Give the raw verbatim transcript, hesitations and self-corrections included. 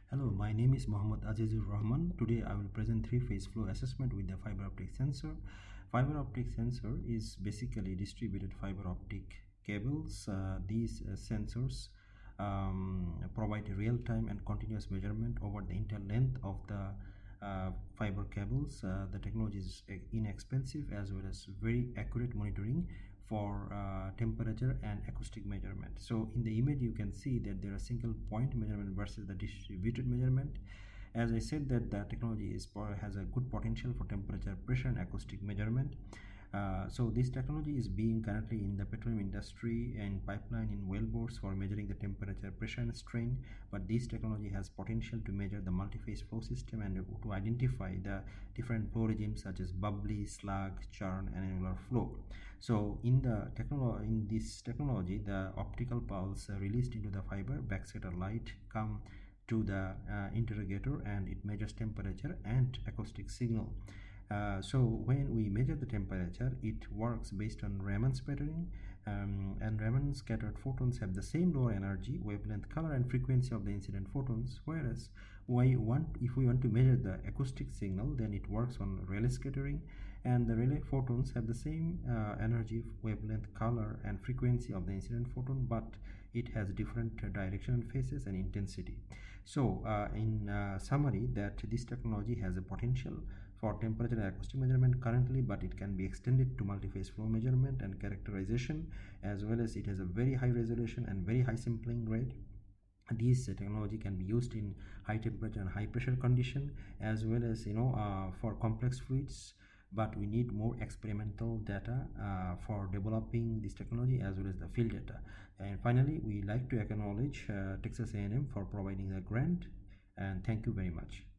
Hello, my name is Mohammad Azizur Rahman. Today I will present three-phase flow assessment with the fiber optic sensor. Fiber optic sensor is basically distributed fiber optic cables. Uh, these uh, sensors um, provide real-time and continuous measurement over the entire length of the uh, fiber cables. Uh, the technology is inexpensive as well as very accurate monitoring for uh, temperature and acoustic measurement. So in the image you can see that there are single point measurement versus the distributed measurement. As I said, that the technology is has a good potential for temperature, pressure and acoustic measurement. Uh, so this technology is being currently in the petroleum industry and pipeline in wellbores for measuring the temperature, pressure and strain, but this technology has potential to measure the multi-phase flow system and to identify the different flow regimes such as bubbly, slug, churn and annular flow. So in the technology in this technology, the optical pulse uh, released into the fiber backscatter light come to the uh, interrogator and it measures temperature and acoustic signal. Uh, so when we measure the temperature, it works based on Raman scattering, um, and Raman scattered photons have the same lower energy, wavelength, color and frequency of the incident photons, whereas we want, if we want to measure the acoustic signal, then it works on Rayleigh scattering, and the Rayleigh photons have the same uh, energy, wavelength, color and frequency of the incident photon, but it has different uh, direction and phases and intensity. So uh, in uh, summary, that this technology has a potential for temperature and acoustic measurement currently, but it can be extended to multi-phase flow measurement and characterization, as well as it has a very high resolution and very high sampling rate. This technology can be used in high temperature and high pressure condition, as well as you know uh, for complex fluids, but we need more experimental data uh, for developing this technology as well as the field data. And finally, we like to acknowledge uh, Texas A and M for providing the grant, and thank you very much.